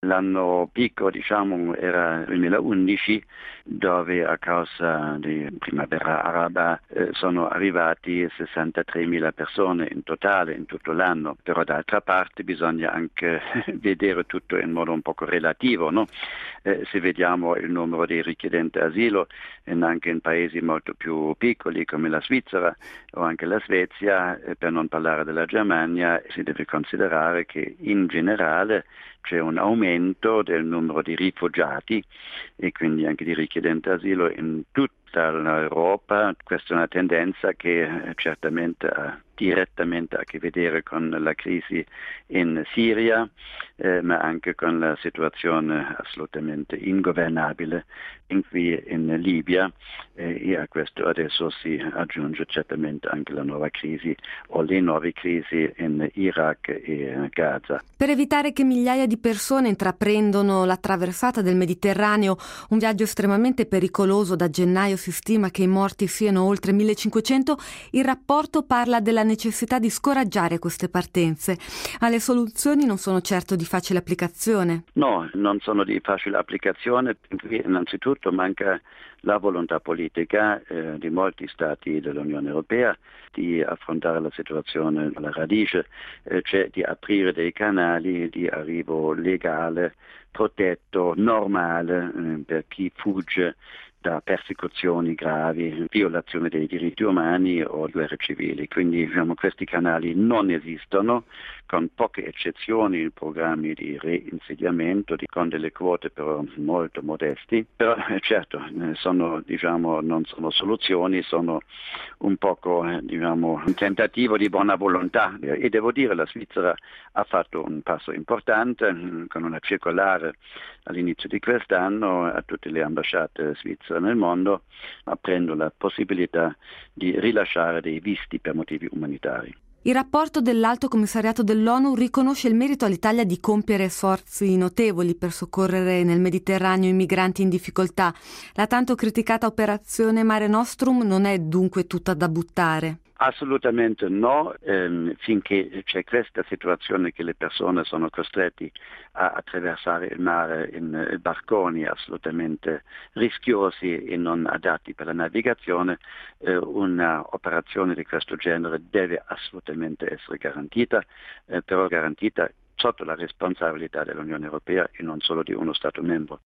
L'anno picco, era il 2011, dove a causa di primavera araba sono arrivati 63.000 persone in totale in tutto l'anno, però d'altra parte bisogna anche vedere tutto in modo un poco relativo, no? Se vediamo il numero dei richiedenti asilo anche in paesi molto più piccoli come la Svizzera o anche la Svezia, per non parlare della Germania, si deve considerare che in generale c'è un aumento del numero di rifugiati e quindi anche di richiedenti asilo in tutta l'Europa. Questa è una tendenza che certamente ha direttamente a che vedere con la crisi in Siria, ma anche con la situazione assolutamente ingovernabile qui in Libia, e a questo adesso si aggiunge certamente anche la nuova crisi o le nuove crisi in Iraq e Gaza. Per evitare che migliaia di persone intraprendono la traversata del Mediterraneo, un viaggio estremamente pericoloso, da gennaio si stima che i morti siano oltre 1.500, il rapporto parla della necessità di scoraggiare queste partenze. Ma le soluzioni non sono certo di facile applicazione. No, non sono di facile applicazione. Innanzitutto manca la volontà politica di molti stati dell'Unione Europea di affrontare la situazione alla radice, cioè di aprire dei canali di arrivo legale, protetto, normale per chi fugge da persecuzioni gravi, violazione dei diritti umani o guerre civili. Quindi questi canali non esistono, con poche eccezioni in programmi di reinsediamento, con delle quote però molto modesti. Però certo non sono soluzioni, sono un poco un tentativo di buona volontà. E devo dire la Svizzera ha fatto un passo importante con una circolare all'inizio di quest'anno a tutte le ambasciate svizzere nel mondo, aprendo la possibilità di rilasciare dei visti per motivi umanitari. Il rapporto dell'Alto Commissariato dell'ONU riconosce il merito all'Italia di compiere sforzi notevoli per soccorrere nel Mediterraneo i migranti in difficoltà. La tanto criticata operazione Mare Nostrum non è dunque tutta da buttare. Assolutamente no, finché c'è questa situazione che le persone sono costrette a attraversare il mare in barconi assolutamente rischiosi e non adatti per la navigazione, una operazione di questo genere deve assolutamente essere garantita, però garantita sotto la responsabilità dell'Unione Europea e non solo di uno Stato membro.